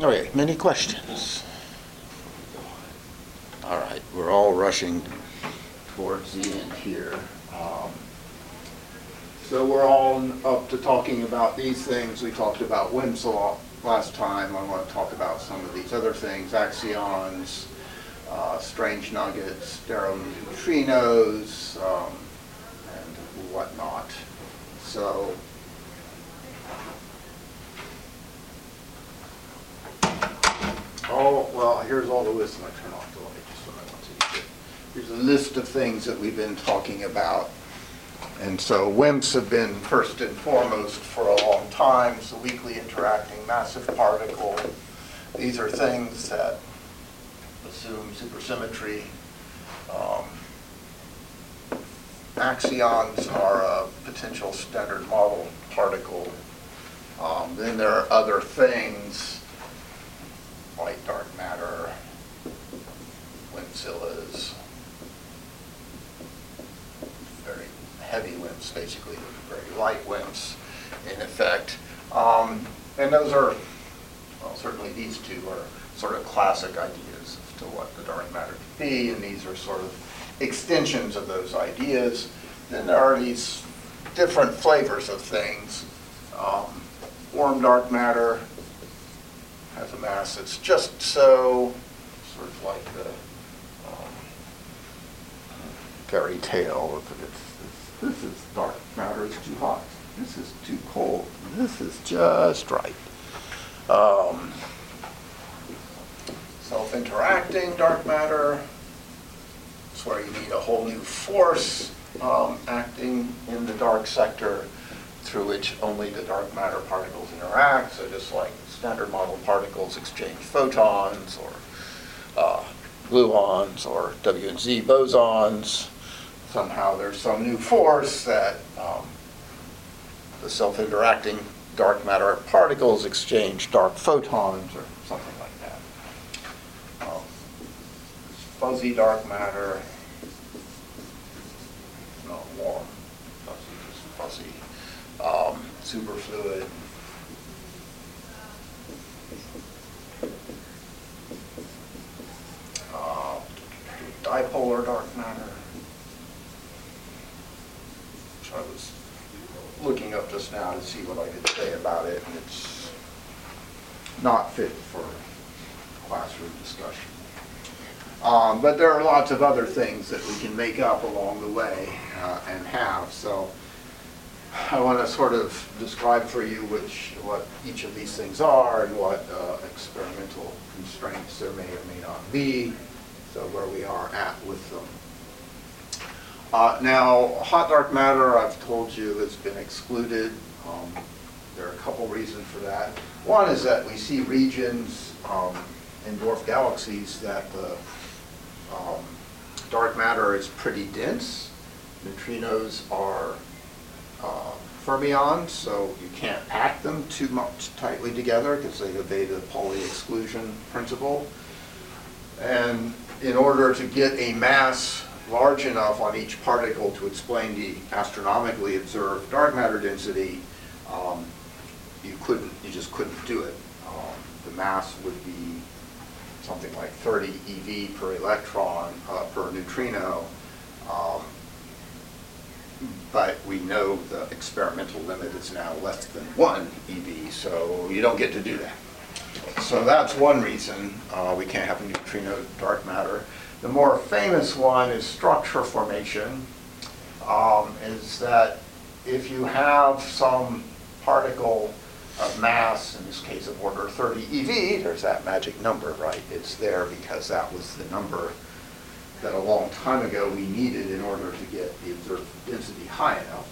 Okay, many questions? All right, we're all rushing towards the end here. So we're all up to talking about these things. We talked about Wimps last time. I want to talk about some of these other things, axions, strange nuggets, Darrow neutrinos, and whatnot. So well, here's all the list. I'm going to turn off the light just when I want to. Here's a list of things that we've been talking about. And so WIMPs have been first and foremost for a long time. So weakly interacting massive particle. These are things that assume supersymmetry. Axions are a potential standard model particle. Then there are other things like dark matter, WIMPzillas, very heavy WIMPs, basically, very light WIMPs, in effect. And those are, well, certainly these two are sort of classic ideas as to what the dark matter could be, and these are sort of extensions of those ideas. Then there are these different flavors of things. Warm dark matter has a mass that's just so, sort of like the fairy tale. This is dark matter, it's too hot. This is too cold. This is just right. Self-interacting dark matter. It's where you need a whole new force acting in the dark sector through which only the dark matter particles interact. So just like standard model particles exchange photons or gluons or W and Z bosons. Somehow there's some new force that the self-interacting dark matter particles exchange dark photons or something like that. Fuzzy dark matter, not warm, fuzzy, superfluid. Dipolar dark matter, which I was looking up just now to see what I could say about it, and it's not fit for classroom discussion. But there are lots of other things that we can make up along the way and have. So I want to sort of describe for you what each of these things are and what experimental constraints there may or may not be. So where we are at with them. Now, hot dark matter, I've told you, has been excluded. There are a couple reasons for that. One is that we see regions in dwarf galaxies that the dark matter is pretty dense. Neutrinos are fermions, so you can't pack them too much tightly together because they obey the Pauli exclusion principle. And in order to get a mass large enough on each particle to explain the astronomically observed dark matter density, you just couldn't do it. The mass would be something like 30 eV per electron per neutrino, but we know the experimental limit is now less than 1 eV, so you don't get to do that. So that's one reason we can't have a neutrino dark matter. The more famous one is structure formation, is that if you have some particle of mass, in this case of order 30 eV, there's that magic number, right? It's there because that was the number that a long time ago we needed in order to get the observed density high enough.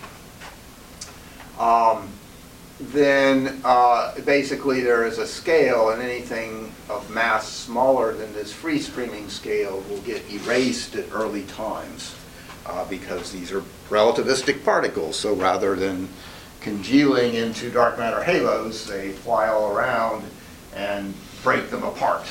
Then basically there is a scale, and anything of mass smaller than this free streaming scale will get erased at early times because these are relativistic particles. So rather than congealing into dark matter halos, they fly all around and break them apart.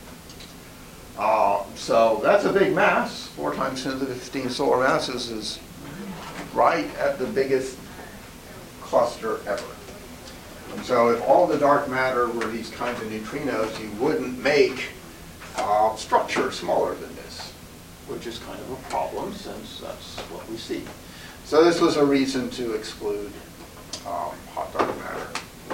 So that's a big mass. 4 times 10 to the 15 solar masses is right at the biggest cluster ever. And so if all the dark matter were these kinds of neutrinos, you wouldn't make structure smaller than this, which is kind of a problem since that's what we see. So this was a reason to exclude hot dark matter.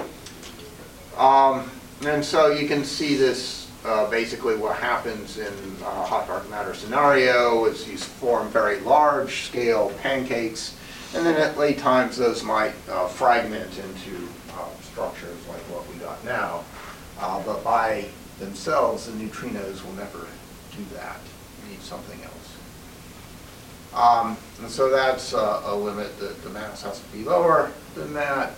And so you can see this, basically what happens in a hot dark matter scenario is you form very large scale pancakes, and then at late times those might fragment into structures like what we got now. But by themselves, the neutrinos will never do that. You need something else. And so that's a limit that the mass has to be lower than that.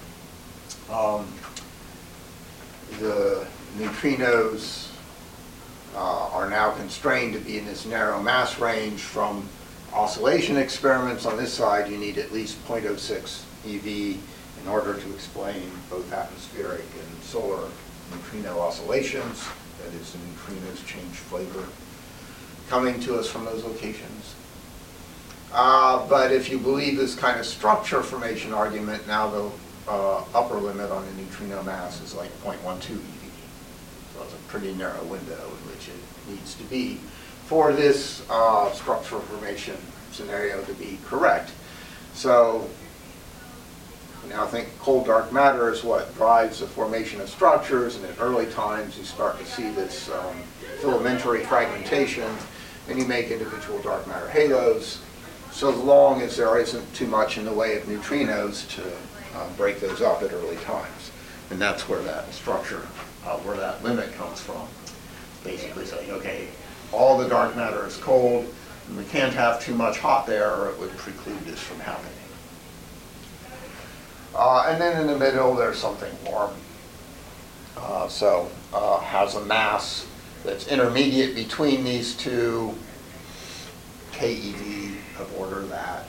The neutrinos are now constrained to be in this narrow mass range. From oscillation experiments on this side, you need at least 0.06 eV in order to explain both atmospheric and solar neutrino oscillations. That is, the neutrinos change flavor coming to us from those locations. But if you believe this kind of structure formation argument, now the upper limit on the neutrino mass is like 0.12 eV. So it's a pretty narrow window in which it needs to be for this structure formation scenario to be correct. So now think cold dark matter is what drives the formation of structures, and in early times you start to see this filamentary fragmentation, and you make individual dark matter halos, so long as there isn't too much in the way of neutrinos to break those up at early times. And that's where that structure, where that limit comes from. Basically saying, okay, all the dark matter is cold, and we can't have too much hot there or it would preclude this from happening. And then in the middle there's something warm. Has a mass that's intermediate between these two, keV of order that.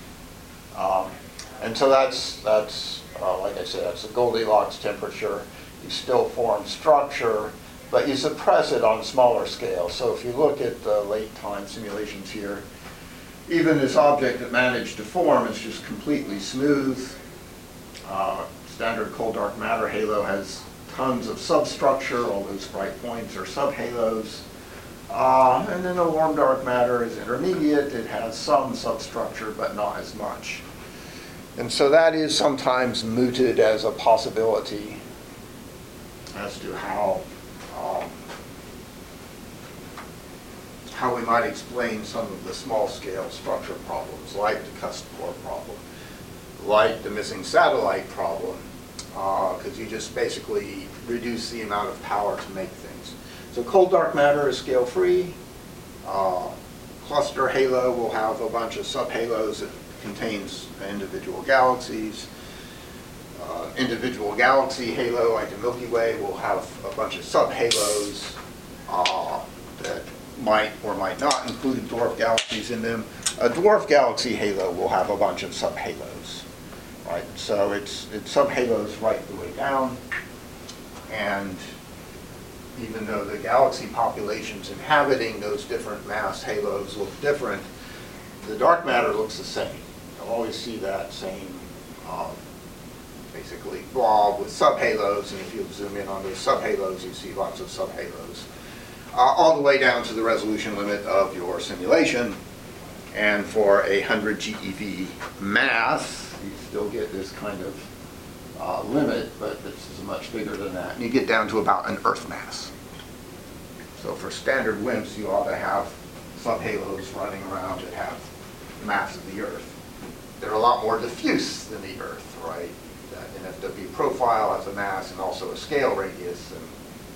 And so that's like I said, that's the Goldilocks temperature. You still form structure, but you suppress it on smaller scale. So if you look at the late time simulations here, even this object that managed to form is just completely smooth. Standard cold dark matter halo has tons of substructure. All those bright points are subhalos. And then the warm dark matter is intermediate. It has some substructure, but not as much. And so that is sometimes mooted as a possibility as to how we might explain some of the small-scale structure problems, like the cusp core problem, like the missing satellite problem, because you just basically reduce the amount of power to make things. So cold dark matter is scale-free. Cluster halo will have a bunch of subhalos that contains individual galaxies. Individual galaxy halo, like the Milky Way, will have a bunch of subhalos that might or might not include dwarf galaxies in them. A dwarf galaxy halo will have a bunch of subhalos, right? So it's subhalos right the way down, and even though the galaxy populations inhabiting those different mass halos look different, the dark matter looks the same. You'll always see that same basically blob with subhalos, and if you zoom in on those subhalos, you see lots of subhalos. All the way down to the resolution limit of your simulation. And for 100 GeV mass, you still get this kind of limit, but this is much bigger than that. And you get down to about an Earth mass. So for standard WIMPs, you ought to have subhalos running around that have the mass of the Earth. They're a lot more diffuse than the Earth, right? That NFW profile has a mass and also a scale radius, and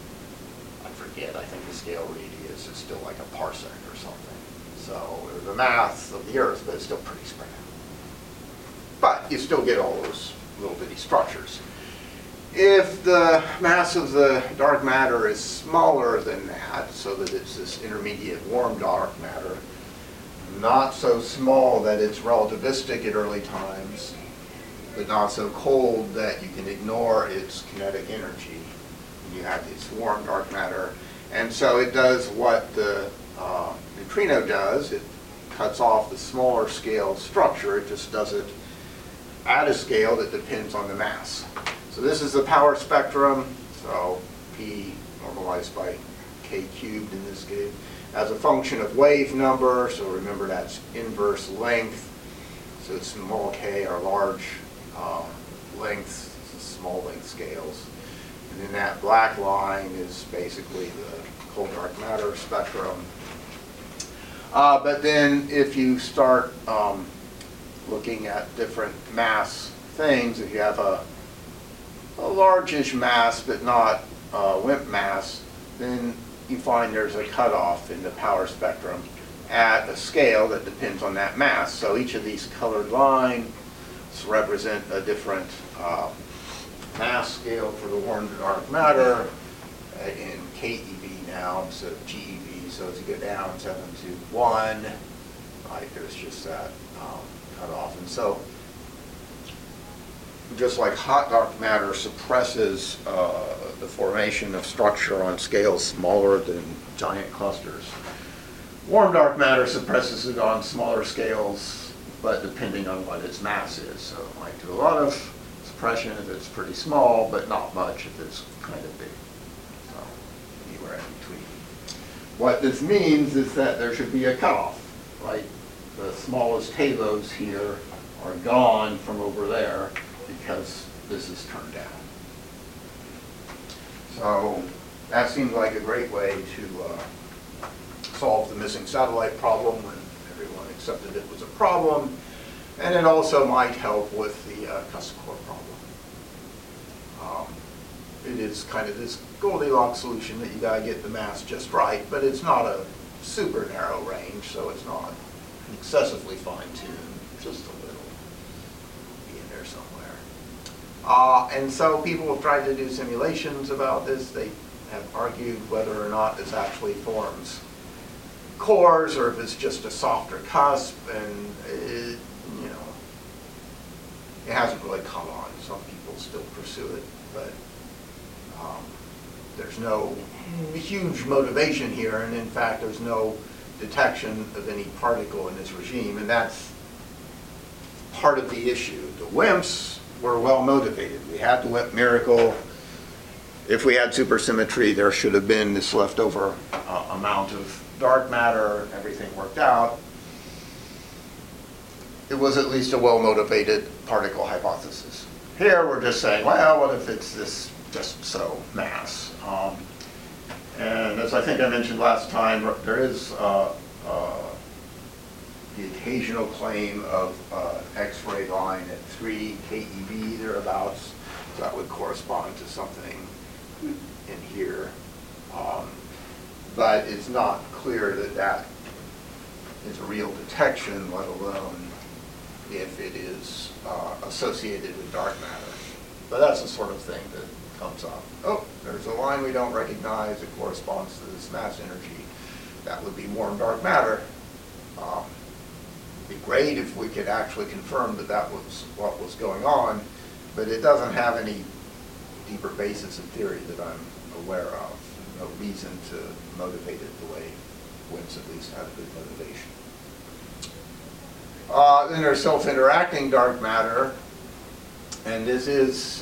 I forget, I think the scale radius is still like a parsec or something. So the mass of the Earth, but it's still pretty spread out. But you still get all those little bitty structures. If the mass of the dark matter is smaller than that, so that it's this intermediate warm dark matter, not so small that it's relativistic at early times, but not so cold that you can ignore its kinetic energy, you have this warm dark matter. And so it does what the neutrino does. It cuts off the smaller scale structure. It just does it at a scale that depends on the mass. So this is the power spectrum. So P normalized by K cubed in this case as a function of wave number. So remember that's inverse length. So small k are large lengths, small length scales. And then that black line is basically the cold dark matter spectrum. But then if you start looking at different mass things, if you have a largish mass but not WIMP mass, then you find there's a cutoff in the power spectrum at a scale that depends on that mass. So each of these colored lines represent a different mass scale for the warm to dark matter in KeV now instead of GeV. So as you go down 7 to 1, right, there's just that cutoff. And so just like hot dark matter suppresses the formation of structure on scales smaller than giant clusters, warm dark matter suppresses it on smaller scales, but depending on what its mass is. So it might do a lot of suppression if it's pretty small, but not much if it's kind of big. So anywhere in between. What this means is that there should be a cutoff, right? The smallest halos here are gone from over there because this is turned down. So that seems like a great way to solve the missing satellite problem when everyone accepted it was a problem. And it also might help with the cusp core problem. It is kind of this Goldilocks solution that you gotta get the mass just right, but it's not a super narrow range, so it's not excessively fine-tuned, just a little, be in there somewhere. And so people have tried to do simulations about this. They have argued whether or not this actually forms cores or if it's just a softer cusp, and it, you know, it hasn't really caught on. Some people still pursue it, but there's no huge motivation here, and in fact there's no detection of any particle in this regime, and that's part of the issue. The WIMPs were well motivated. We had the WIMP miracle. If we had supersymmetry, there should have been this leftover amount of dark matter, everything worked out. It was at least a well-motivated particle hypothesis. Here we're just saying, well, what if it's this just so mass? And as I think I mentioned last time, there is the occasional claim of X-ray line at 3 keV thereabouts. So that would correspond to something in here. But it's not clear that that is a real detection, let alone if it is associated with dark matter. But that's the sort of thing that comes up. Oh, there's a line we don't recognize. It corresponds to this mass energy. That would be warm dark matter. It'd be great if we could actually confirm that that was what was going on, but it doesn't have any deeper basis in theory that I'm aware of. No reason to motivate it the way WIMPs at least have good motivation. Then there's self-interacting dark matter, and this is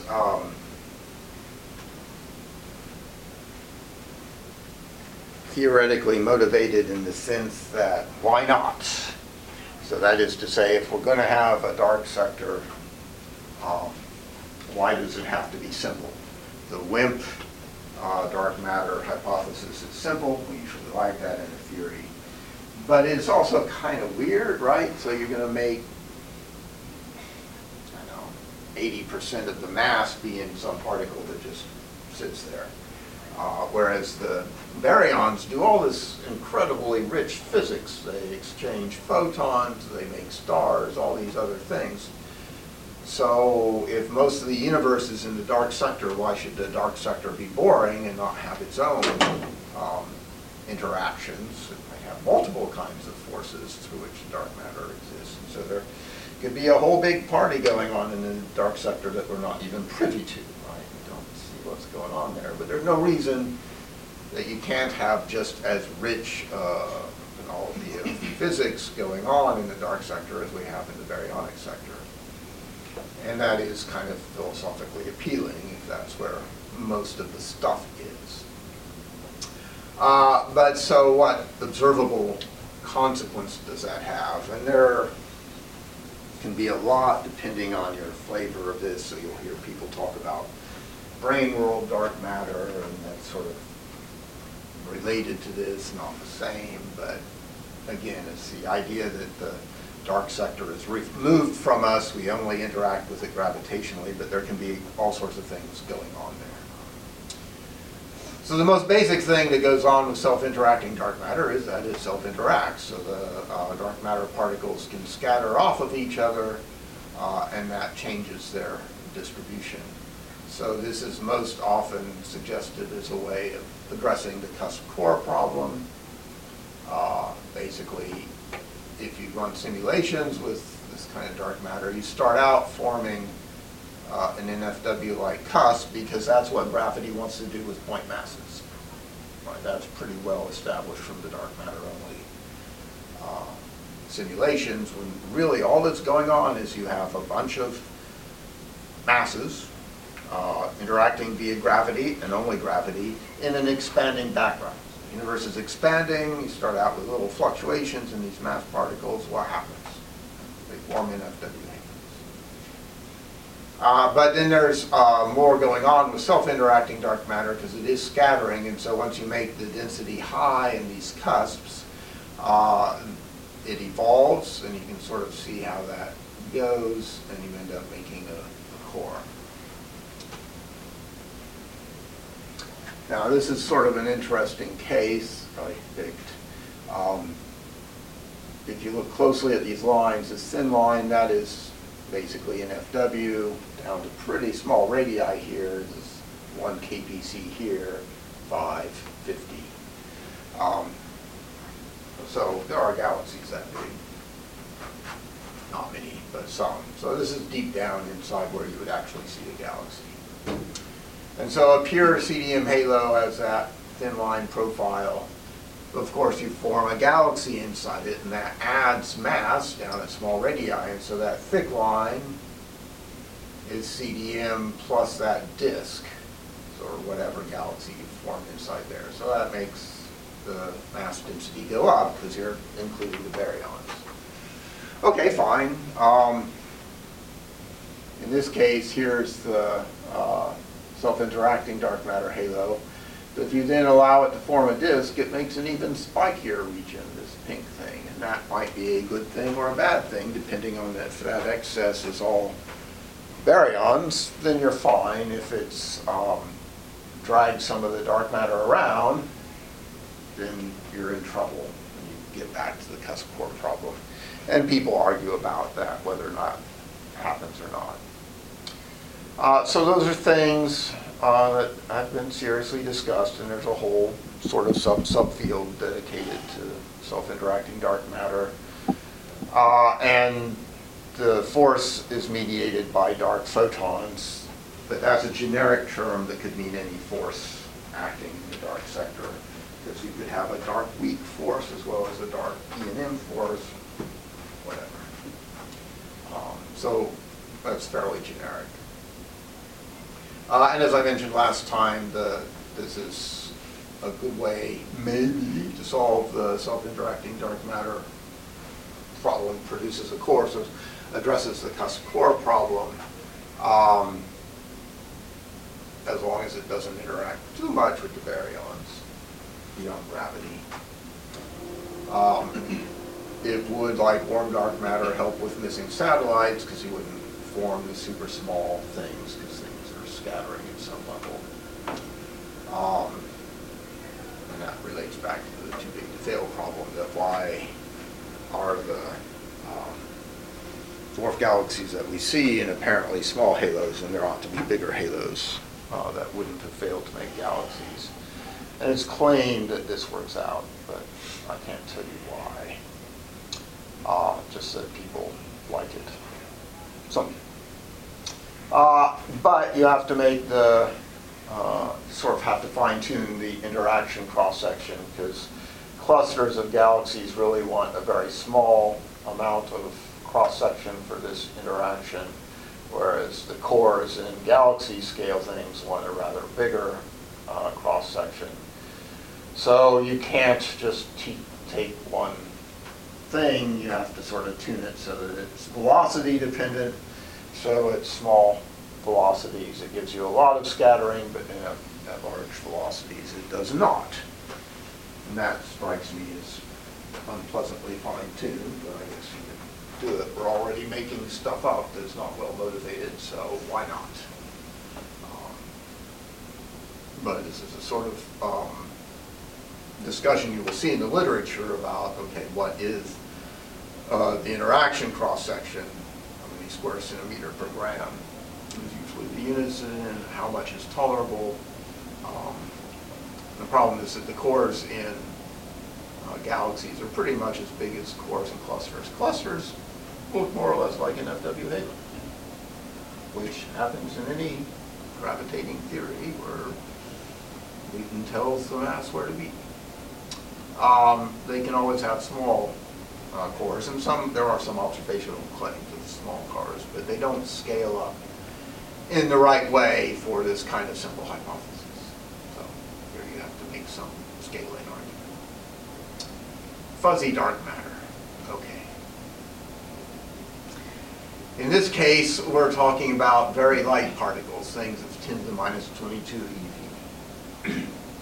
theoretically motivated in the sense that why not? So that is to say, if we're going to have a dark sector, why does it have to be simple? The WIMP dark matter hypothesis is simple. We usually like that in a theory. But it's also kind of weird, right? So you're going to make, I don't know, 80% of the mass be in some particle that just sits there. Whereas the baryons do all this incredibly rich physics. They exchange photons, they make stars, all these other things. So if most of the universe is in the dark sector, why should the dark sector be boring and not have its own interactions? It might have multiple kinds of forces through which dark matter exists. And so there could be a whole big party going on in the dark sector that we're not even privy to. We don't see what's going on there. But there's no reason that you can't have just as rich and all of the physics going on in the dark sector as we have in the baryonic sector. And that is kind of philosophically appealing if that's where most of the stuff is. But so what observable consequence does that have? And there can be a lot depending on your flavor of this. So you'll hear people talk about brain world, dark matter, and that's sort of related to this, not the same, but again, it's the idea that the dark sector is removed from us. We only interact with it gravitationally, but there can be all sorts of things going on there. So the most basic thing that goes on with self-interacting dark matter is that it self-interacts. So the dark matter particles can scatter off of each other, and that changes their distribution. So this is most often suggested as a way of addressing the cusp core problem. Basically, if you run simulations with this kind of dark matter, you start out forming an NFW-like cusp because that's what gravity wants to do with point masses. Right? That's pretty well established from the dark matter only simulations, when really all that's going on is you have a bunch of masses interacting via gravity and only gravity in an expanding background. The universe is expanding, you start out with little fluctuations in these mass particles. What happens? They form NFW halos. But then there's more going on with self-interacting dark matter because it is scattering, and so once you make the density high in these cusps, it evolves, and you can sort of see how that goes, and you end up making a core. Now this is sort of an interesting case I picked. If you look closely at these lines, this thin line, that is basically an FW down to pretty small radii here. This is 1 kpc here, 5, 50. So there are galaxies that big. Not many, but some. So this is deep down inside where you would actually see a galaxy. And so a pure CDM halo has that thin line profile. Of course, you form a galaxy inside it, and that adds mass down at small radii. And so that thick line is CDM plus that disk, or whatever galaxy you form inside there. So that makes the mass density go up because you're including the baryons. Okay, fine. In this case, here's the self-interacting dark matter halo. But if you then allow it to form a disk, it makes an even spikier region, this pink thing. And that might be a good thing or a bad thing, depending on if that excess is all baryons, then you're fine. If it's dragged some of the dark matter around, then you're in trouble when you get back to the cusp core problem. And people argue about that, whether or not it happens or not. So those are things that have been seriously discussed, and there's a whole sort of subfield dedicated to self-interacting dark matter. And the force is mediated by dark photons, but that's a generic term that could mean any force acting in the dark sector, because you could have a dark weak force as well as a dark E&M force, whatever. So that's fairly generic. And as I mentioned last time, this is a good way, maybe, to solve the self-interacting dark matter problem, produces a core, so addresses the cusp core problem, as long as it doesn't interact too much with the baryons beyond gravity. It would, like warm dark matter, help with missing satellites, because you wouldn't form the super small things, because things are scattering at some level. And that relates back to the too big to fail problem, that why are the dwarf galaxies that we see in apparently small halos, and there ought to be bigger halos that wouldn't have failed to make galaxies. And it's claimed that this works out, but I can't tell you why. Just that people like it. Some. But you have to make the, sort of have to fine-tune the interaction cross-section, because clusters of galaxies really want a very small amount of cross-section for this interaction. whereas the cores in galaxy scale things want a rather bigger cross-section. So you can't just take one thing, you have to sort of tune it so that it's velocity dependent, so at small velocities it gives you a lot of scattering, but at large velocities it does not. And that strikes me as unpleasantly fine-tuned, but I guess you can do it. We're already making stuff up that's not well motivated, so why not? But this is a sort of discussion you will see in the literature about, okay, what is the interaction cross-section, how many square centimeter per gram is usually the unison, how much is tolerable. The problem is that the cores in galaxies are pretty much as big as cores in clusters. Clusters look more or less like an FW halo, which happens in any gravitating theory where Newton tells the mass where to be. They can always have small cores, and there are some observational claims of small cores, but they don't scale up in the right way for this kind of simple hypothesis. So here you have to make some scaling argument. Fuzzy dark matter. Okay. In this case, we're talking about very light particles, things of 10 to the minus 22 eV.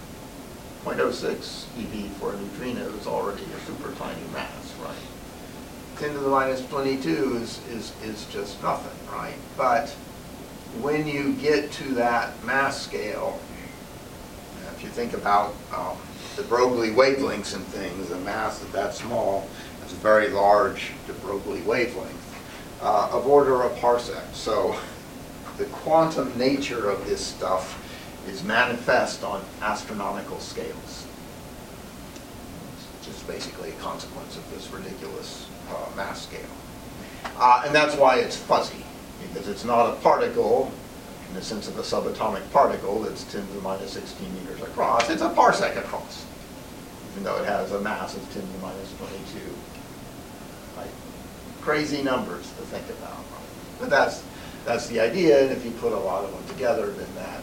0.06 eV for a neutrino is already a super tiny mass, right? 10 to the minus 22 is just nothing, right? But when you get to that mass scale, if you think about the Broglie wavelengths and things, a mass that small has a very large de Broglie wavelength of order of parsec. So the quantum nature of this stuff is manifest on astronomical scales. It's just basically a consequence of this ridiculous mass scale. And that's why it's fuzzy, because it's not a particle in the sense of a subatomic particle that's 10 to the minus 16 meters across. It's a parsec across, even though it has a mass of 10 to the minus 22. Like, crazy numbers to think about. But that's the idea, and if you put a lot of them together, then that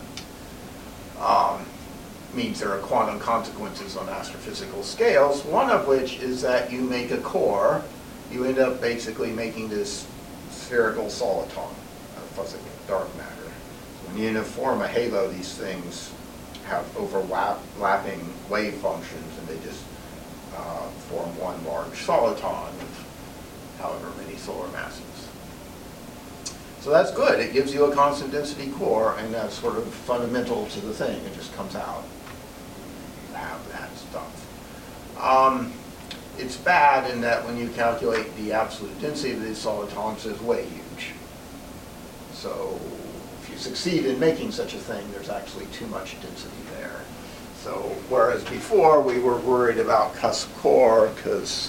means there are quantum consequences on astrophysical scales, one of which is that you make a core, you end up basically making this spherical soliton, fuzzy dark matter. When you form a halo, these things have overlapping wave functions, and they just form one large soliton of however many solar masses. So that's good. It gives you a constant density core, and that's sort of fundamental to the thing. It just comes out. You have that stuff. It's bad in that when you calculate the absolute density of these solitons, it's way huge. So if you succeed in making such a thing, there's actually too much density there. So whereas before we were worried about cusp core because,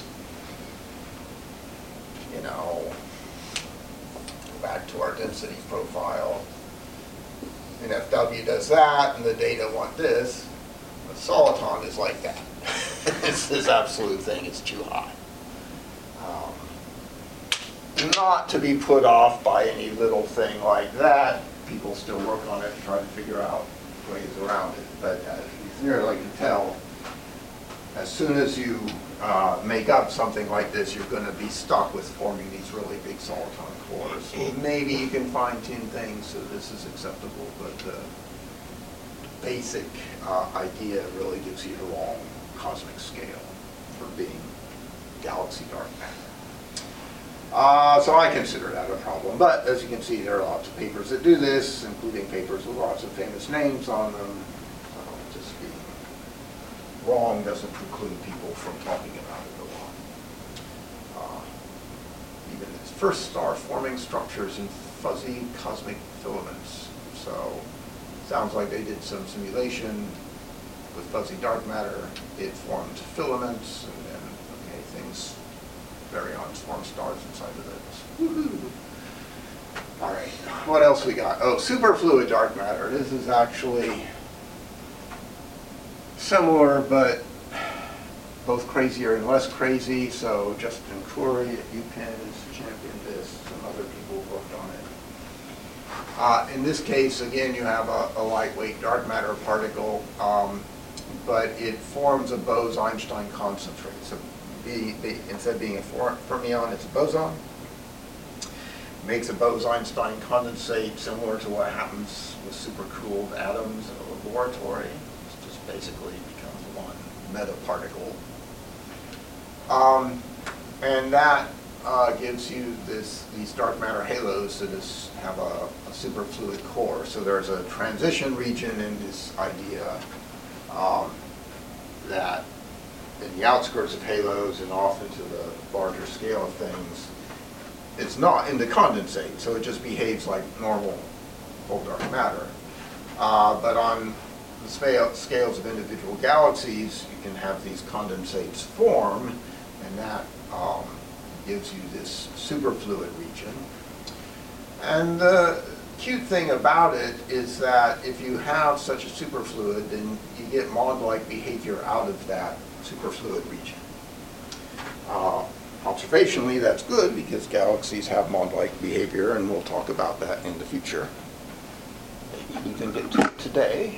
you know, back to our density profile, and FW does that, and the data want this. The soliton is like that. It's this absolute thing. It's too high. Not to be put off by any little thing like that. People still work on it and try to figure out ways around it. But as near as I can tell, as soon as you make up something like this, you're going to be stuck with forming these really big soliton cores. Maybe you can fine-tune things so this is acceptable, but the basic idea really gives you the wrong cosmic scale for being galaxy dark matter. So I consider that a problem. But as you can see, there are lots of papers that do this, including papers with lots of famous names on them. So just being wrong doesn't preclude people from talking about it a lot. Even its first star-forming structures in fuzzy cosmic filaments. So sounds like they did some simulation with fuzzy dark matter. It formed filaments, and then things baryons form stars inside of those. Woohoo! All right, what else we got? Oh, superfluid dark matter. This is actually similar, but both crazier and less crazy. So Justin Khoury at UPenn has championed this. Some other people worked on it. In this case, again, you have a lightweight dark matter particle, but it forms a Bose-Einstein concentrate. So instead of being a fermion, it's a boson. Makes a Bose-Einstein condensate similar to what happens with supercooled atoms in a laboratory. It just basically becomes one metaparticle. And that gives you these dark matter halos that have a superfluid core. So there's a transition region in this idea that in the outskirts of halos and off into the larger scale of things, it's not in the condensate, so it just behaves like normal whole dark matter. But on the scales of individual galaxies, you can have these condensates form, and that gives you this superfluid region. And the cute thing about it is that if you have such a superfluid, then you get Mond-like behavior out of that superfluid region. Observationally, that's good because galaxies have Mond-like behavior, and we'll talk about that in the future. Maybe even get to it today.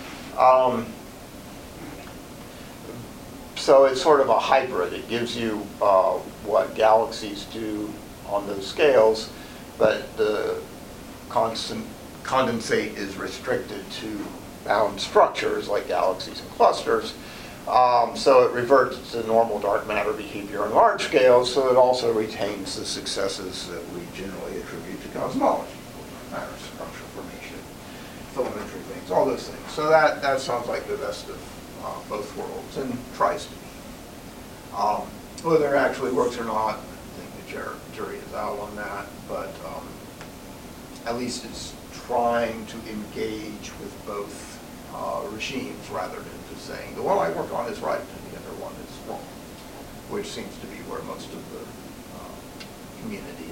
So it's sort of a hybrid. It gives you what galaxies do on those scales, but the condensate is restricted to bound structures like galaxies and clusters. So it reverts to normal dark matter behavior on large scales, so it also retains the successes that we generally attribute to cosmology, matter structure formation, filamentary things, all those things. So that sounds like the best of both worlds, and tries to be. Whether it actually works or not, I think the jury is out on that, but at least it's trying to engage with both regimes rather than just saying the one I work on is right and the other one is wrong, which seems to be where most of the community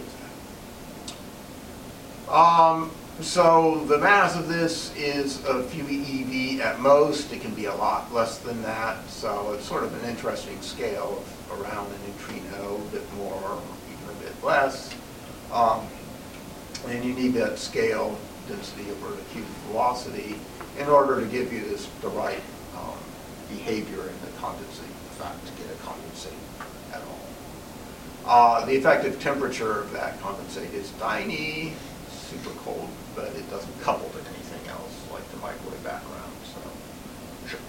is at. So the mass of this is a few eV at most. It can be a lot less than that, so it's sort of an interesting scale of around a neutrino, a bit more, even a bit less. And you need that scale density over the cubic velocity in order to give you the right behavior in the condensate, in fact, to get a condensate at all. The effective temperature of that condensate is tiny, super cold, but it doesn't couple to anything else like the microwave background, so sure.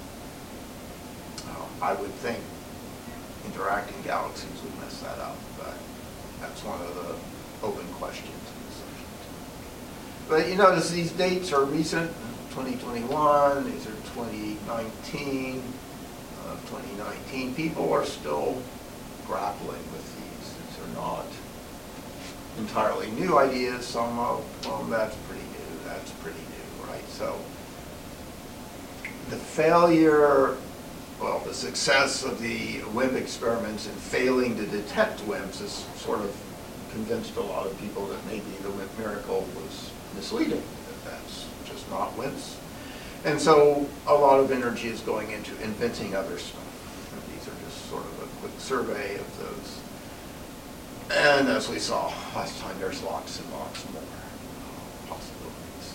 I would think interacting galaxies would mess that up, but that's one of the open questions in the subject. But you notice these dates are recent, 2021, these are 2019. 2019, people are still grappling with these. These are not entirely new ideas. Some of them, that's pretty new, right? So the failure, well, the success of the WIMP experiments in failing to detect WIMPs has sort of convinced a lot of people that maybe the WIMP miracle was misleading, that that's just not WIMPs. And so a lot of energy is going into inventing other stuff. And these are just sort of a quick survey of those. And as we saw last time, there's lots and lots more possibilities.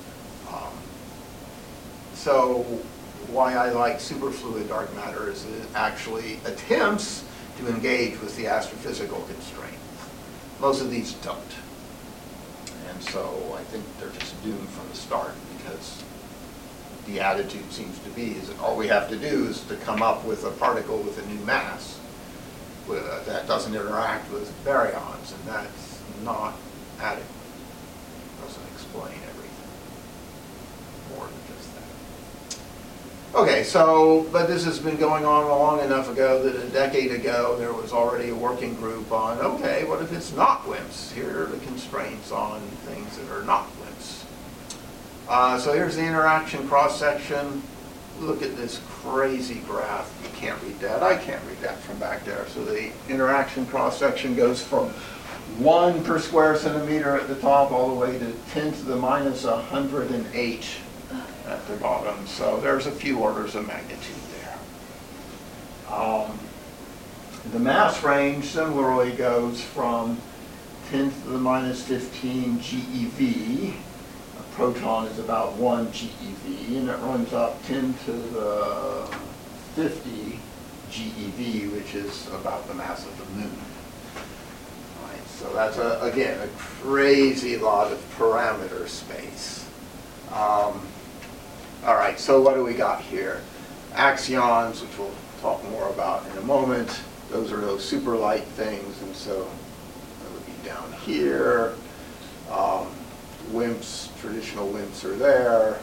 So why I like superfluid dark matter is it actually attempts to engage with the astrophysical constraint. Most of these don't. And so I think they're just doomed from the start, because the attitude seems to be is that all we have to do is to come up with a particle with a new mass that doesn't interact with baryons, and that's not adequate. It doesn't explain everything more than just that. Okay, so, but this has been going on long enough ago that a decade ago there was already a working group on, okay, what if it's not WIMPs? Here are the constraints on things that are not WIMPs. So here's the interaction cross-section. Look at this crazy graph. You can't read that. I can't read that from back there. So the interaction cross-section goes from 1 per square centimeter at the top all the way to 10 to the minus 108 at the bottom. So there's a few orders of magnitude there. The mass range similarly goes from 10 to the minus 15 GeV. A proton is about 1 GeV, and it runs up 10 to the 50 GeV, which is about the mass of the moon. Right, so that's, again, a crazy lot of parameter space. All right, so what do we got here? Axions, which we'll talk more about in a moment. Those are those super light things, and so that would be down here. WIMPs, traditional WIMPs are there.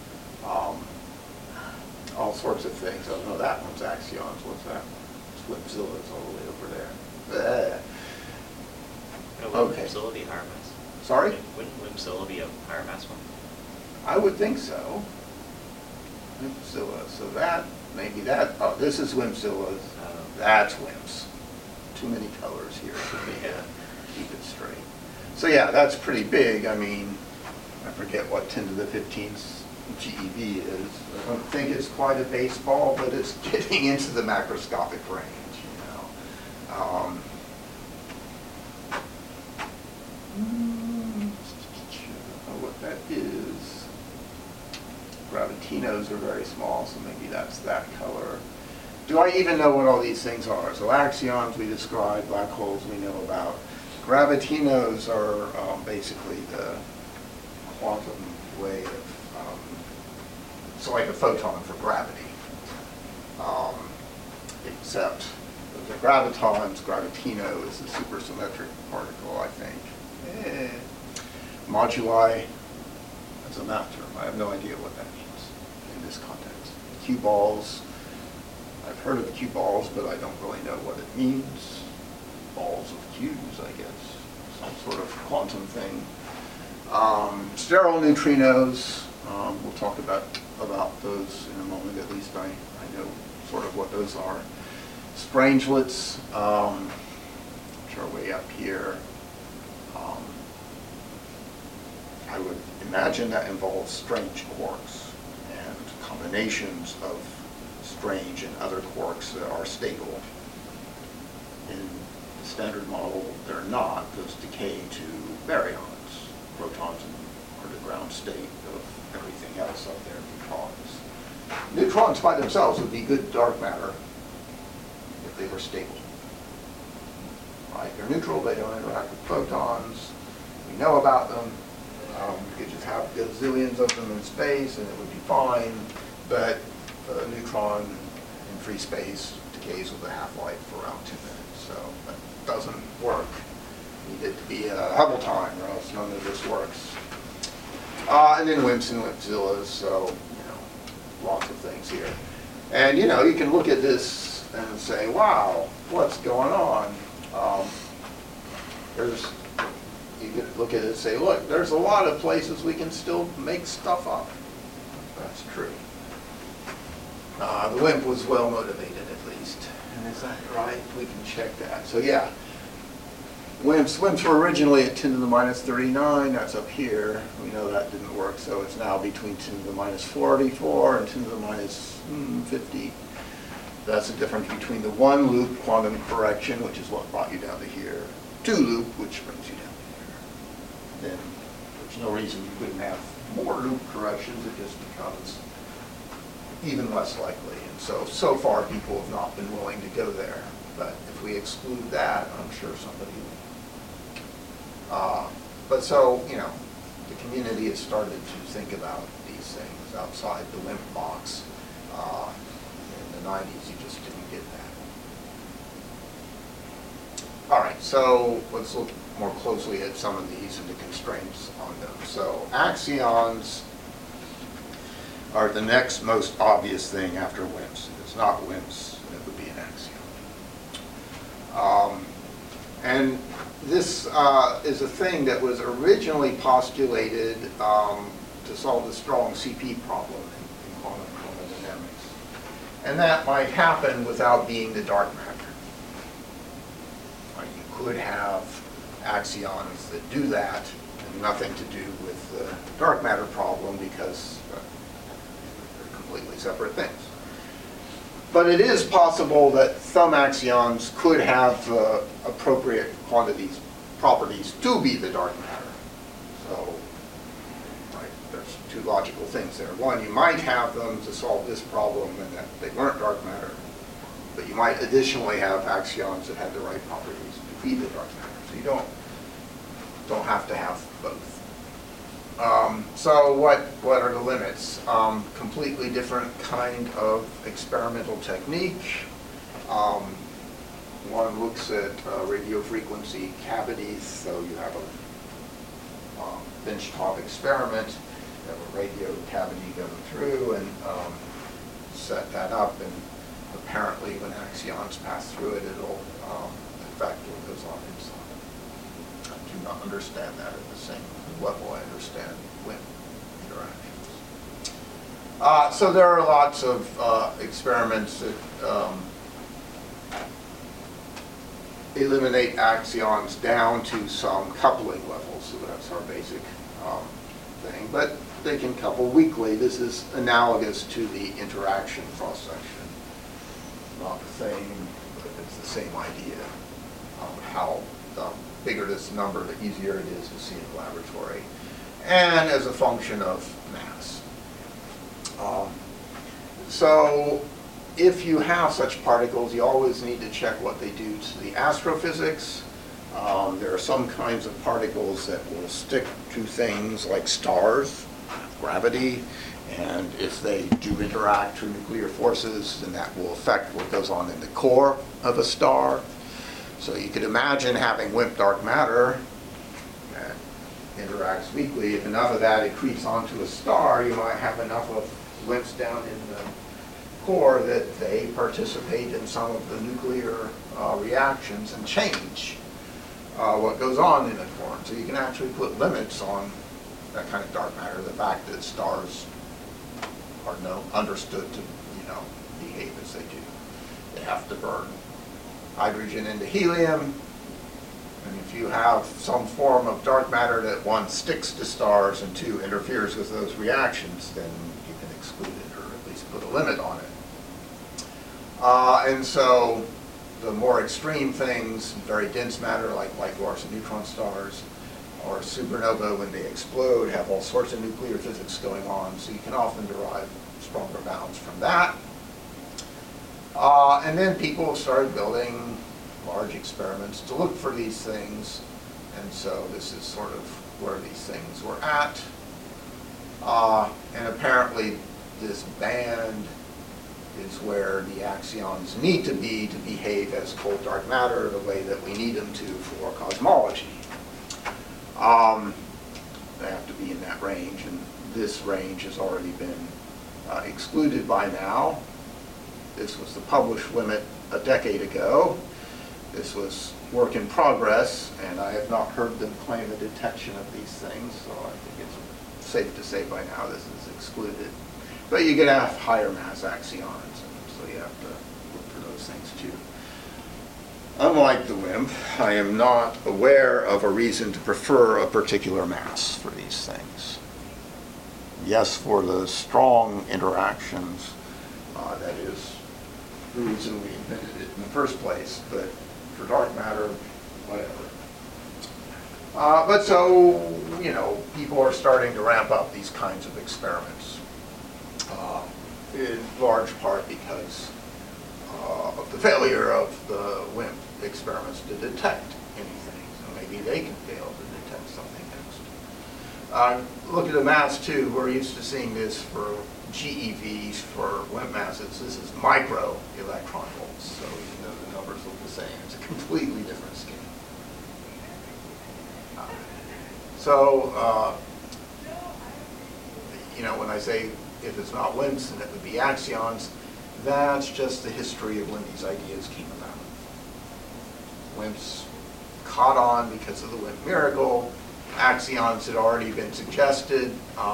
All sorts of things. Oh no, that one's axions. What's that? WIMPzilla is all the way over there. Wouldn't Okay. WIMPzilla be higher mass? Sorry? Wouldn't WIMPzilla be a higher mass one? I would think so. WIMPzilla. So that, maybe that, oh, this is WIMPzilla. That's WIMPs. Too many colors here. Yeah. Keep it straight. So yeah, that's pretty big. I mean, I forget what 10 to the 15th GeV is. I don't think it's quite a baseball, but it's getting into the macroscopic range, you know. I don't know what that is. Gravitinos are very small, so maybe that's that color. Do I even know what all these things are? So axions we described, black holes we know about. Gravitinos are basically the quantum way of, it's like a photon for gravity, except the gravitons, gravitino is a supersymmetric particle, I think. Moduli, that's a math term. I have no idea what that means in this context. Q balls, I've heard of Q balls, but I don't really know what it means. Balls of Q's, I guess, some sort of quantum thing. Sterile neutrinos, we'll talk about those in a moment. At least I know sort of what those are. Strangelets, which are way up here. I would imagine that involves strange quarks and combinations of strange and other quarks that are stable. In the standard model, they're not. Those decay to baryons, protons in the underground state of everything else up there, neutrons. Neutrons by themselves would be good dark matter if they were stable. Right? They're neutral, they don't interact with photons. We know about them. You could just have gazillions of them in space and it would be fine, but a neutron in free space decays with a half-life for around 2 minutes, so that doesn't work. You need it to be a Hubble time or else none of this works. And then WIMPs and WIMPzillas, so, you know, lots of things here. And, you know, you can look at this and say, wow, what's going on? You can look at it and say, look, there's a lot of places we can still make stuff up. That's true. The WIMP was well motivated, at least. And is that right? We can check that. So yeah, WIMPs were originally at 10 to the minus 39. That's up here. We know that didn't work, so it's now between 10 to the minus 44 and 10 to the minus 50. That's the difference between the one loop quantum correction, which is what brought you down to here, two loop, which brings you down to here. Then there's no reason you couldn't have more loop corrections. It just becomes even less likely. And so far people have not been willing to go there. But if we exclude that, I'm sure somebody will. But so, you know, the community has started to think about these things outside the WIMP box. In the 90s, you just didn't get that. All right, so let's look more closely at some of these and the constraints on them. So axions are the next most obvious thing after WIMPs. If it's not WIMPs, it would be an axion. And this is a thing that was originally postulated to solve the strong CP problem in quantum dynamics. And that might happen without being the dark matter. You could have axions that do that and nothing to do with the dark matter problem because they're completely separate things. But it is possible that some axions could have appropriate quantities properties to be the dark matter. So, right, there's two logical things there. One, you might have them to solve this problem and that they weren't dark matter, but you might additionally have axions that have the right properties to be the dark matter. So you don't have to have both. So what are the limits? Completely different kind of experimental technique. One looks at radio frequency cavities, so you have a benchtop experiment, you have a radio cavity going through and set that up, and apparently when axions pass through it, it'll affect what goes on inside. I do not understand that at the same level I understand WIMP interactions. So there are lots of experiments that eliminate axions down to some coupling level, so that's our basic thing. But they can couple weakly. This is analogous to the interaction cross-section. Not the same, but it's the same idea. How the bigger this number, the easier it is to see in the laboratory, and as a function of mass. So if you have such particles, you always need to check what they do to the astrophysics. There are some kinds of particles that will stick to things like stars, gravity, and if they do interact through nuclear forces, then that will affect what goes on in the core of a star. So you could imagine having WIMP dark matter that interacts weakly. If enough of that accretes onto a star, you might have enough of WIMPs down in the core that they participate in some of the nuclear reactions and change what goes on in the core. So you can actually put limits on that kind of dark matter. The fact that stars are understood to, behave as they do. They have to burn hydrogen into helium, and if you have some form of dark matter that one sticks to stars and two interferes with those reactions, then you can exclude it or at least put a limit on it. And so the more extreme things, very dense matter like white dwarfs and neutron stars, or supernova when they explode, have all sorts of nuclear physics going on, so you can often derive stronger bounds from that. And then people started building large experiments to look for these things, and so this is sort of where these things were at. And apparently this band is where the axions need to behave as cold dark matter the way that we need them to for cosmology. They have to be in that range, and this range has already been excluded by now. This was the published limit a decade ago. This was work in progress, and I have not heard them claim a detection of these things, so I think it's safe to say by now this is excluded. But you could have higher mass axions, and so you have to look for those things too. Unlike the WIMP, I am not aware of a reason to prefer a particular mass for these things. Yes, for the strong interactions, that is the reason we invented it in the first place, but for dark matter, whatever. But so, people are starting to ramp up these kinds of experiments, in large part because of the failure of the WIMP experiments to detect anything. So maybe they can fail to detect something next. Look at the mass too. We're used to seeing this for GeVs for WIMP masses. This is micro electron volts. So even though the numbers look the same, it's a completely different scale. So, when I say if it's not WIMPs, then it would be axions. That's just the history of when these ideas came about. WIMPs caught on because of the WIMP miracle. Axions had already been suggested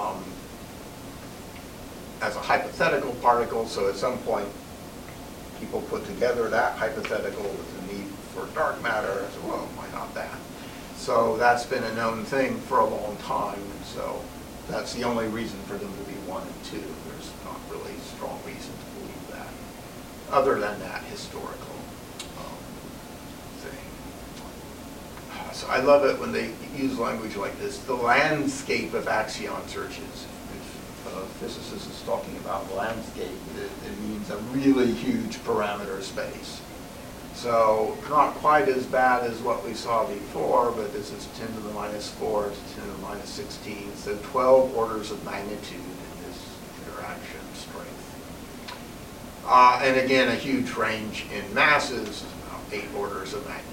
as a hypothetical particle, so at some point people put together that hypothetical with the need for dark matter, and said, well, why not that? So that's been a known thing for a long time, and so that's the only reason for them to be 1 and 2. There's not really a strong reason to believe that, other than that historical thing. So I love it when they use language like this, the landscape of axion searches. If a physicist is talking about landscape, it means a really huge parameter space. So not quite as bad as what we saw before, but this is 10 to the minus 4 to 10 to the minus 16. So 12 orders of magnitude in this interaction strength. And again, a huge range in masses, about 8 orders of magnitude.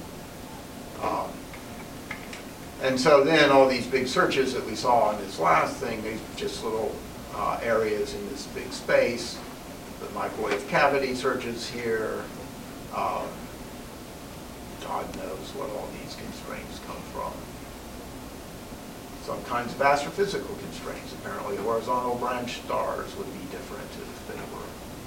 And so then all these big searches that we saw on this last thing, these are just little areas in this big space. The microwave cavity searches here. God knows what all these constraints come from. Some kinds of astrophysical constraints. Apparently horizontal branch stars would be different if they were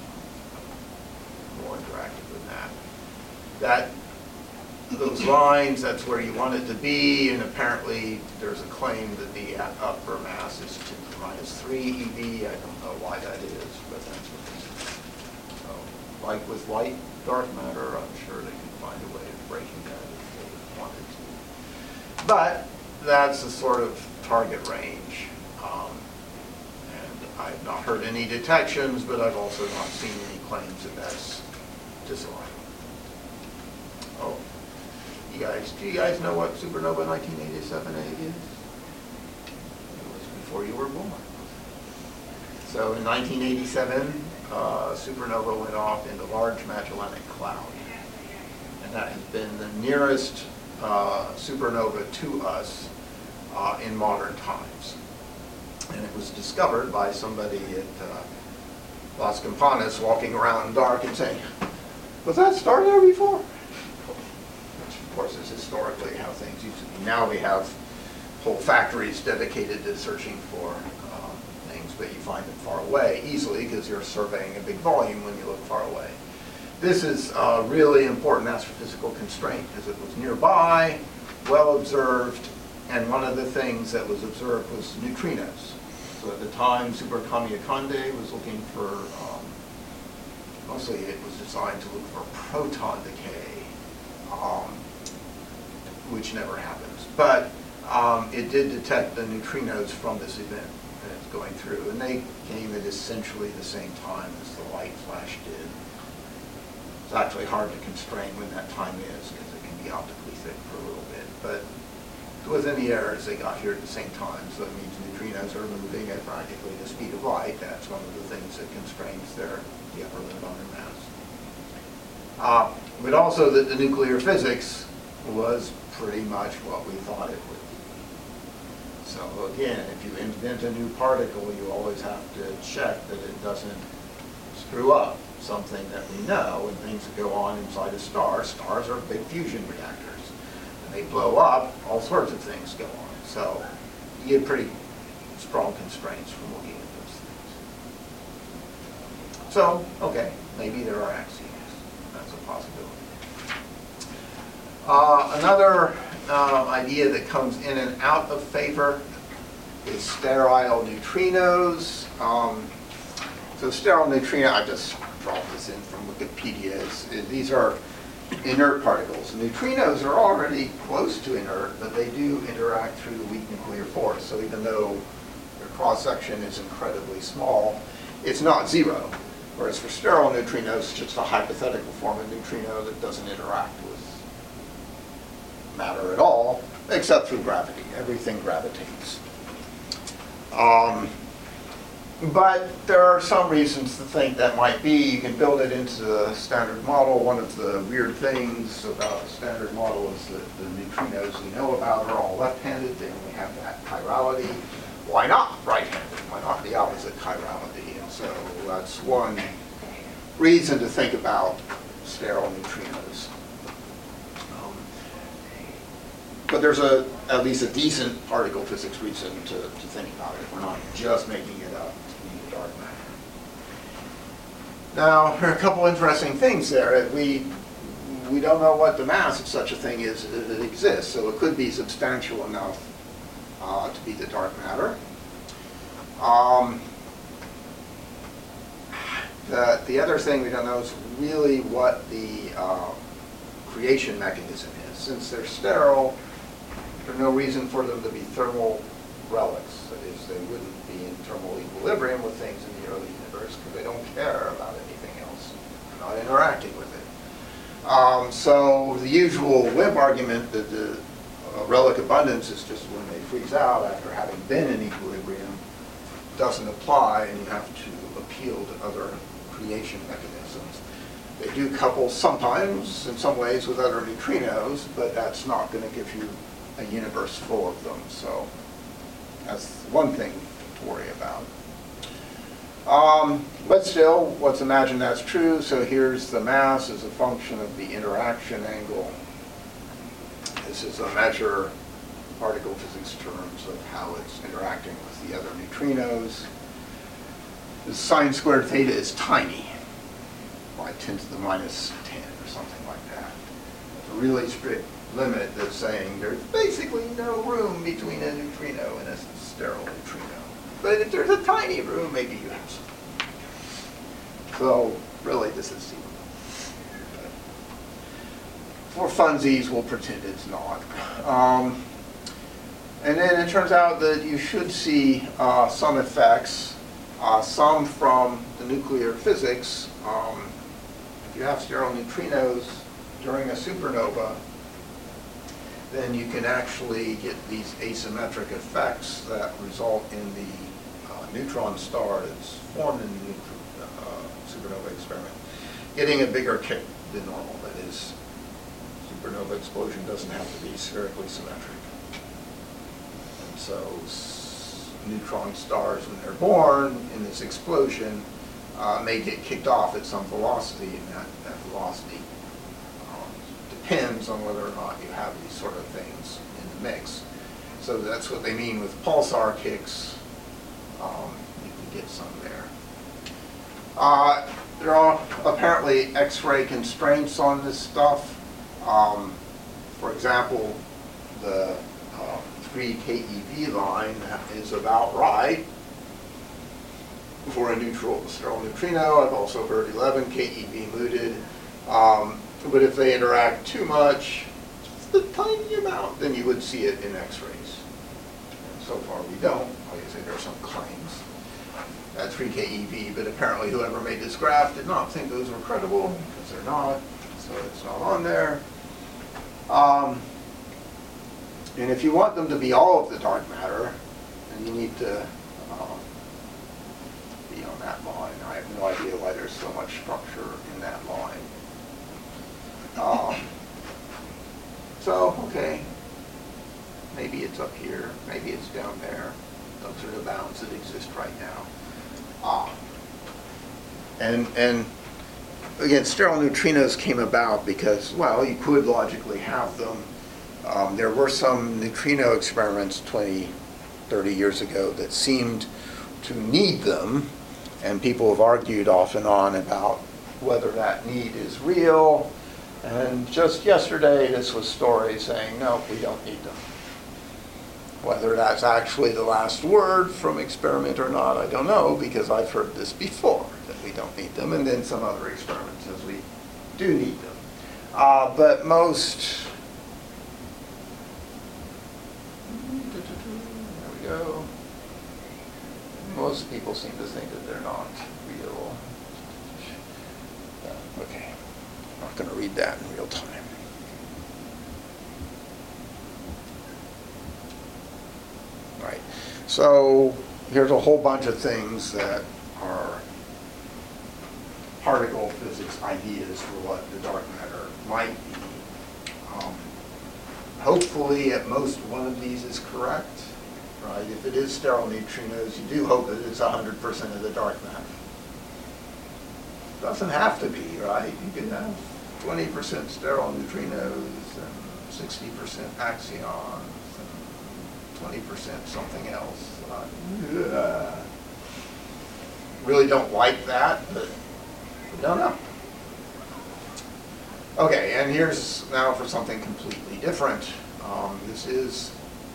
more interactive than that. Those lines, that's where you want it to be, and apparently there's a claim that the upper mass is 10 to the minus 3 eV. I don't know why that is, but that's what this is. So, like with light dark matter, I'm sure they can find a way of breaking that if they wanted to. But that's the sort of target range. And I've not heard any detections, but I've also not seen any claims that that's disaligned. Oh. Do you guys know what supernova 1987A is? It was before you were born. So in 1987, supernova went off in the Large Magellanic Cloud. And that has been the nearest supernova to us in modern times. And it was discovered by somebody at Las Campanas walking around in the dark and saying, "Was that star there before?" Of course, is historically how things used to be. Now we have whole factories dedicated to searching for things, but you find them far away easily because you're surveying a big volume when you look far away. This is a really important astrophysical constraint because it was nearby, well observed, and one of the things that was observed was neutrinos. So at the time, Super Kamiokande was looking for, mostly it was designed to look for proton decay. Which never happens. But it did detect the neutrinos from this event that it's going through, and they came at essentially the same time as the light flash did. It's actually hard to constrain when that time is because it can be optically thick for a little bit. But within the errors, they got here at the same time, so it means neutrinos are moving at practically the speed of light. That's one of the things that constrains the upper limit on their mass. But also that the nuclear physics was pretty much what we thought it would be. So again, if you invent a new particle, you always have to check that it doesn't screw up something that we know, and things that go on inside a star. Stars are big fusion reactors. When they blow up, all sorts of things go on. So you get pretty strong constraints from looking at those things. So, okay, maybe there are axioms. That's a possibility. Another idea that comes in and out of favor is sterile neutrinos. So sterile neutrino, I just dropped this in from Wikipedia. These are inert particles. Neutrinos are already close to inert, but they do interact through the weak nuclear force. So even though their cross-section is incredibly small, it's not zero. Whereas for sterile neutrinos, it's just a hypothetical form of neutrino that doesn't interact with matter at all, except through gravity. Everything gravitates. But there are some reasons to think that might be. You can build it into the standard model. One of the weird things about the standard model is that the neutrinos we know about are all left-handed. They only have that chirality. Why not right-handed? Why not the opposite chirality? And so that's one reason to think about sterile neutrinos. But there's at least a decent particle physics reason to think about it. We're not just making it up to be dark matter. Now, there are a couple interesting things there. We don't know what the mass of such a thing is that exists, so it could be substantial enough to be the dark matter. The other thing we don't know is really what the creation mechanism is. Since they're sterile, there's no reason for them to be thermal relics. That is, they wouldn't be in thermal equilibrium with things in the early universe because they don't care about anything else. They're not interacting with it. So the usual Webb argument that the relic abundance is just when they freeze out after having been in equilibrium doesn't apply, and you have to appeal to other creation mechanisms. They do couple sometimes, in some ways, with other neutrinos, but that's not going to give you a universe full of them. So that's one thing to worry about. But still, let's imagine that's true. So here's the mass as a function of the interaction angle. This is a measure particle physics terms of how it's interacting with the other neutrinos. The sine squared theta is tiny, like 10 to the minus 10 or something like that. It's a really strict limit that's saying there's basically no room between a neutrino and a sterile neutrino. But if there's a tiny room, maybe you have some. So really this is zero. For funsies, we'll pretend it's not. And then it turns out that you should see some effects, some from the nuclear physics. If you have sterile neutrinos during a supernova, then you can actually get these asymmetric effects that result in the neutron star that's formed in the supernova experiment getting a bigger kick than normal. That is, supernova explosion doesn't have to be spherically symmetric. And so neutron stars, when they're born in this explosion, may get kicked off at some velocity, and that velocity depends on whether or not you have these sort of things in the mix. So that's what they mean with pulsar kicks. You can get some there. There are apparently X-ray constraints on this stuff. For example, the 3 keV line is about right for a neutral sterile neutrino. I've also heard 11 keV mooted. But if they interact too much, just a tiny amount, then you would see it in X-rays. And so far we don't. Like I say, there are some claims at 3 keV, but apparently whoever made this graph did not think those were credible, because they're not, so it's not on there. And if you want them to be all of the dark matter, then you need to be on that line. I have no idea why there's so much structure in that line. So, okay, maybe it's up here, maybe it's down there. Those are the bounds that exist right now. And again, sterile neutrinos came about because, well, you could logically have them. There were some neutrino experiments 20, 30 years ago that seemed to need them, and people have argued off and on about whether that need is real. And just yesterday, this was story saying, no, we don't need them. Whether that's actually the last word from experiment or not, I don't know, because I've heard this before, that we don't need them, and then some other experiments says we do need them. But most, there we go, most people seem to think that they're not real. Okay. I'm not going to read that in real time. Right. So here's a whole bunch of things that are particle physics ideas for what the dark matter might be. Hopefully, at most, one of these is correct. Right? If it is sterile neutrinos, you do hope that it's 100% of the dark matter. Doesn't have to be, right? You can have 20% sterile neutrinos and 60% axions and 20% something else. Really don't like that, but we don't know. Okay, and here's now for something completely different. This is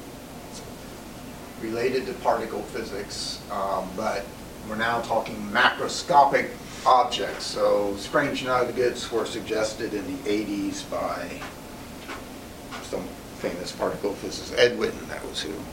related to particle physics, but we're now talking macroscopic objects. So strange nuggets were suggested in the 80s by some famous particle physicist, Ed Witten, that was who.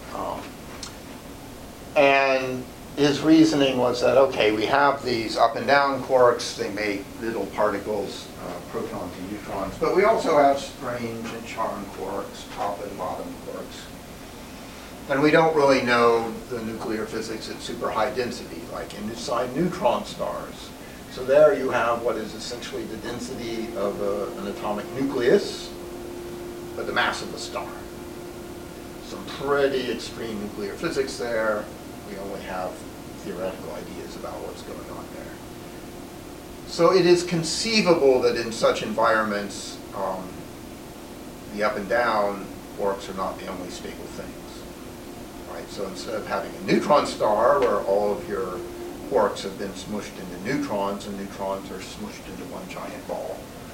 And his reasoning was that, okay, we have these up and down quarks, they make little particles, protons and neutrons, but we also have strange and charm quarks, top and bottom quarks. And we don't really know the nuclear physics at super high density, like inside neutron stars. So there you have what is essentially the density of an atomic nucleus, but the mass of a star. Some pretty extreme nuclear physics there. We only have theoretical ideas about what's going on there. So it is conceivable that in such environments, the up and down quarks are not the only stable things. Right? So instead of having a neutron star where all of your quarks have been smushed into neutrons and neutrons are smushed into one giant ball,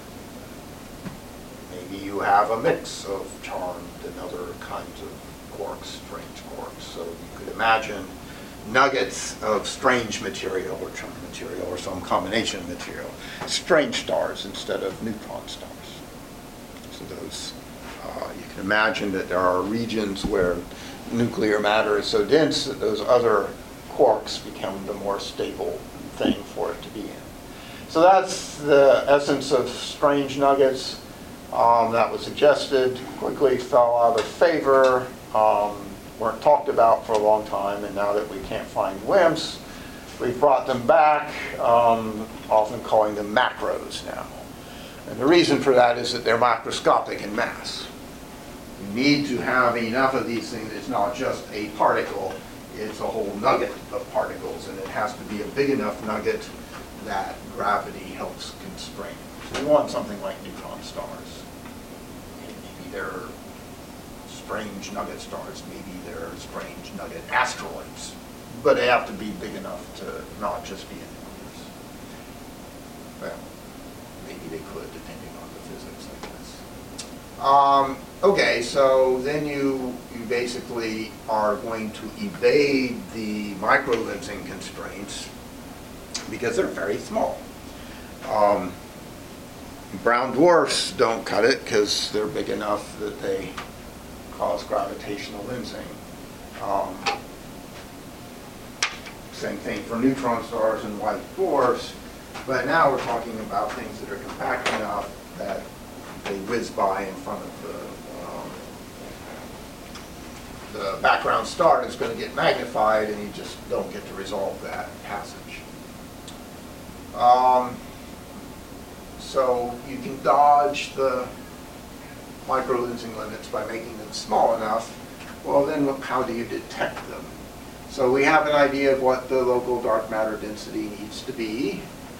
maybe you have a mix of charmed and other kinds of quarks, strange quarks. So you could imagine nuggets of strange material or charmed material or some combination of material, strange stars instead of neutron stars. So those, you can imagine that there are regions where nuclear matter is so dense that those other quarks become the more stable thing for it to be in. So that's the essence of strange nuggets. That was suggested, quickly fell out of favor, weren't talked about for a long time, and now that we can't find WIMPs, we've brought them back, often calling them macros now. And the reason for that is that they're macroscopic in mass. You need to have enough of these things. It's not just a particle, it's a whole nugget of particles, and it has to be a big enough nugget that gravity helps constrain. So we want something like neutron stars. Maybe they're strange nugget stars, maybe they're strange nugget asteroids, but they have to be big enough to not just be a nucleus. Well, maybe they could, depending on the physics, I guess. Okay, so then you basically are going to evade the microlensing constraints because they're very small. Brown dwarfs don't cut it because they're big enough that they cause gravitational lensing. Same thing for neutron stars and white dwarfs, but now we're talking about things that are compact enough that they whiz by in front of the background star, and it's going to get magnified, and you just don't get to resolve that passage. So you can dodge the microlensing limits by making them small enough. Well, then how do you detect them? So we have an idea of what the local dark matter density needs to be.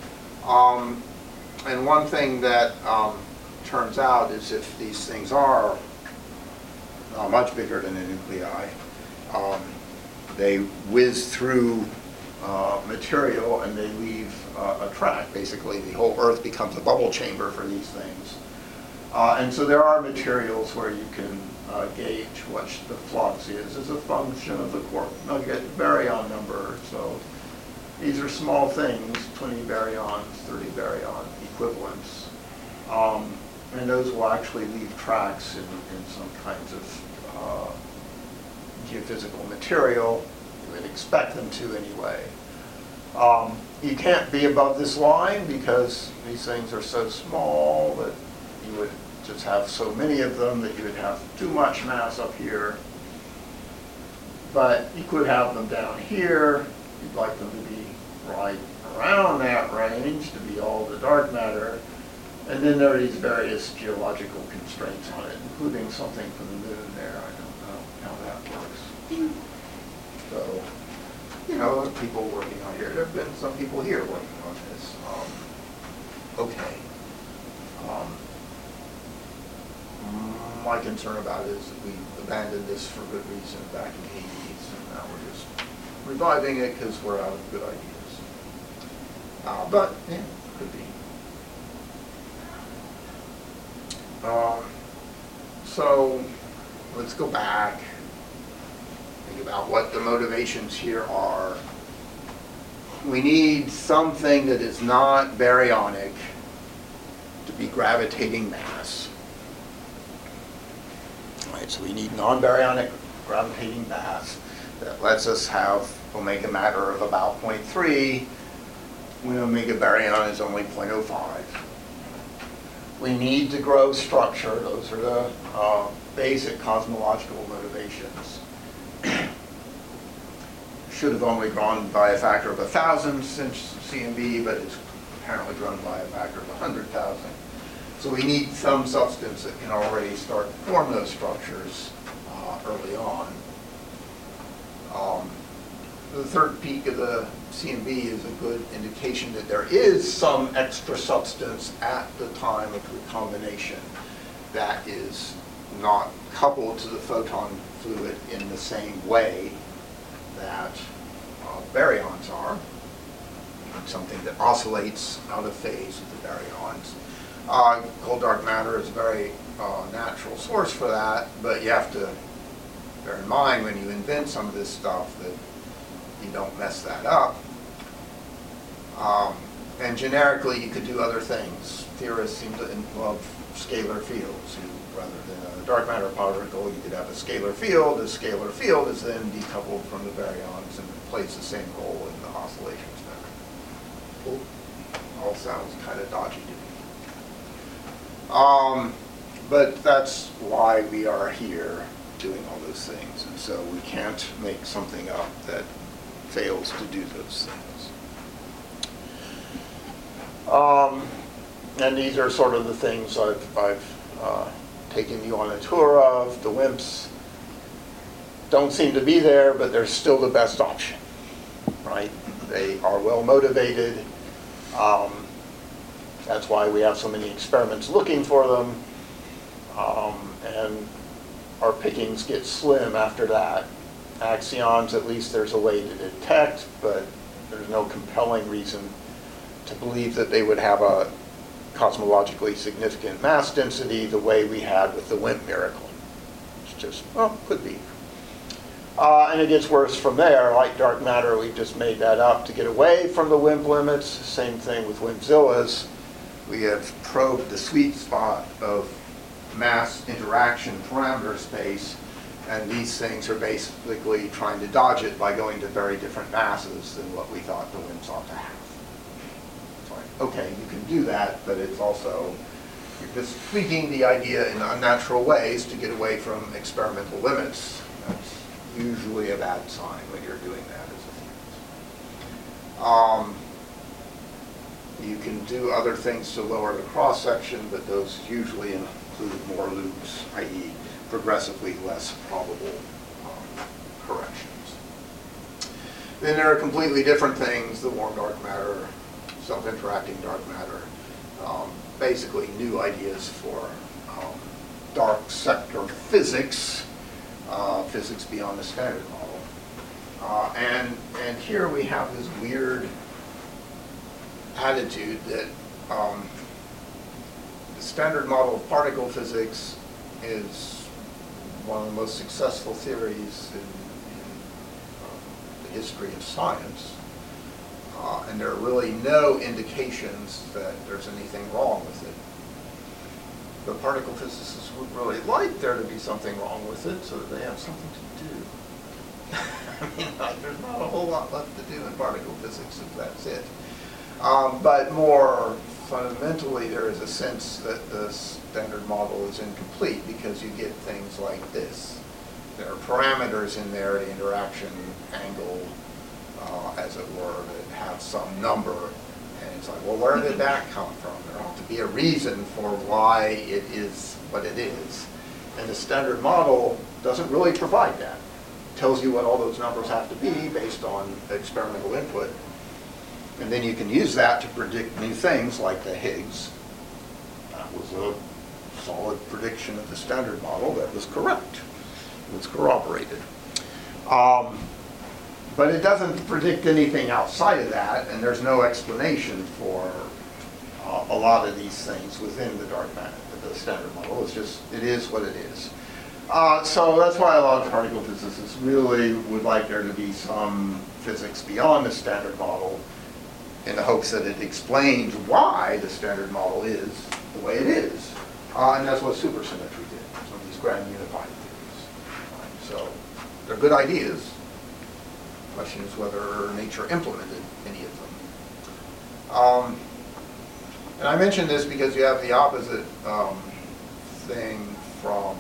And one thing that turns out is if these things are much bigger than a nuclei, they whiz through material and they leave a track. Basically, the whole Earth becomes a bubble chamber for these things. And so there are materials where you can gauge what the flux is as a function of the quark nugget baryon number. So these are small things, 20 baryons, 30 baryon equivalents. And those will actually leave tracks in some kinds of geophysical material. You would expect them to anyway. You can't be above this line because these things are so small that you would just have so many of them that you would have too much mass up here. But you could have them down here. You'd like them to be right around that range to be all the dark matter. And then there are these various geological constraints on it, including something from the moon there. I don't know how that works. So, you know, there are people working on here. There have been some people here working on this. Okay. My concern about it is that we abandoned this for good reason back in the 80s, and now we're just reviving it because we're out of good ideas. But, yeah, could be. So let's go back, think about what the motivations here are. We need something that is not baryonic to be gravitating mass. Right? right? So we need non-baryonic gravitating mass that lets us have omega matter of about 0.3 when omega baryon is only 0.05. We need to grow structure. Those are the basic cosmological motivations. Should have only grown by a factor of 1,000 since CMB, but it's apparently grown by a factor of 100,000. So we need some substance that can already start to form those structures early on. The third peak of the CMB is a good indication that there is some extra substance at the time of recombination that is not coupled to the photon fluid in the same way that baryons are. Something that oscillates out of phase with the baryons. Cold dark matter is a very natural source for that, but you have to bear in mind when you invent some of this stuff that you don't mess that up. And generically, you could do other things. Theorists seem to love scalar fields. Rather than a dark matter particle, you could have a scalar field. The scalar field is then decoupled from the baryons and plays the same role in the oscillations matter. All sounds kind of dodgy to me. But that's why we are here doing all those things. And so we can't make something up that fails to do those things. And these are sort of the things I've taken you on a tour of. The WIMPs don't seem to be there, but they're still the best option, right? They are well motivated. That's why we have so many experiments looking for them. And our pickings get slim after that. Axions, at least there's a way to detect, but there's no compelling reason to believe that they would have a cosmologically significant mass density the way we had with the WIMP miracle. It's just, well, could be. And it gets worse from there. Like dark matter, we've just made that up to get away from the WIMP limits. Same thing with WIMPzillas. We have probed the sweet spot of mass interaction parameter space, and these things are basically trying to dodge it by going to very different masses than what we thought the WIMPs ought to have. It's like, okay, you can do that, but it's also, you're just tweaking the idea in unnatural ways to get away from experimental limits. That's usually a bad sign when you're doing that as a theorist. You can do other things to lower the cross-section, but those usually include more loops, i.e. progressively less probable corrections. Then there are completely different things, the warm dark matter, self-interacting dark matter, basically new ideas for dark sector physics, physics beyond the standard model. And here we have this weird attitude that the standard model of particle physics is one of the most successful theories in the history of science. And there are really no indications that there's anything wrong with it. The particle physicists would really like there to be something wrong with it so that they have something to do. I mean, there's not a whole lot left to do in particle physics if that's it. But more fundamentally, there is a sense that the standard model is incomplete because you get things like this. There are parameters in there, the interaction angle, as it were, that have some number. And it's like, well, where did that come from? There ought to be a reason for why it is what it is. And the standard model doesn't really provide that. It tells you what all those numbers have to be based on experimental input. And then you can use that to predict new things like the Higgs. That was a solid prediction of the standard model that was correct. It was corroborated. But it doesn't predict anything outside of that, and there's no explanation for a lot of these things within the dark matter, the standard model. It's just, it is what it is. So that's why a lot of particle physicists really would like there to be some physics beyond the standard model, in the hopes that it explains why the standard model is the way it is. And that's what supersymmetry did, some of these grand unified theories. they're good ideas. Question is whether nature implemented any of them. And I mention this because you have the opposite thing from,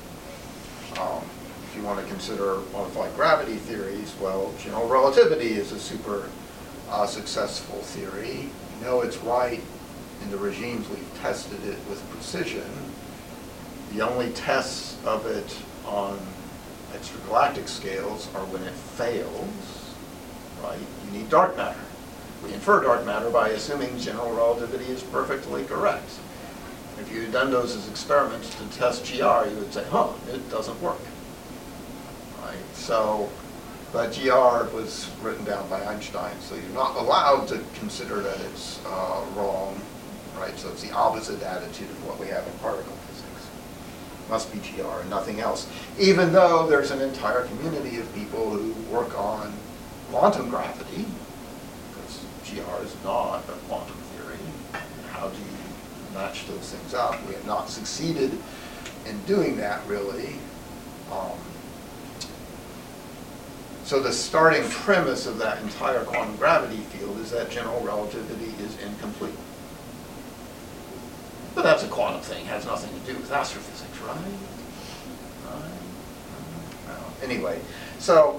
if you want to consider modified gravity theories, well, general relativity is a super successful theory. We know it's right in the regimes we've tested it with precision. The only tests of it on extragalactic scales are when it fails, right? You need dark matter. We infer dark matter by assuming general relativity is perfectly correct. If you had done those as experiments to test GR, you would say, huh, it doesn't work, right? So, but GR was written down by Einstein, so you're not allowed to consider that it's wrong, right? So it's the opposite attitude of what we have in particle physics. Must be GR and nothing else. Even though there's an entire community of people who work on quantum gravity, because GR is not a quantum theory. How do you match those things up? We have not succeeded in doing that, really. So the starting premise of that entire quantum gravity field is that general relativity is incomplete. But that's a quantum thing, has nothing to do with astrophysics, right? Well, anyway, so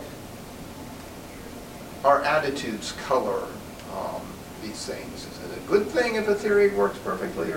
our attitudes color these things. Is it a good thing if a theory works perfectly, or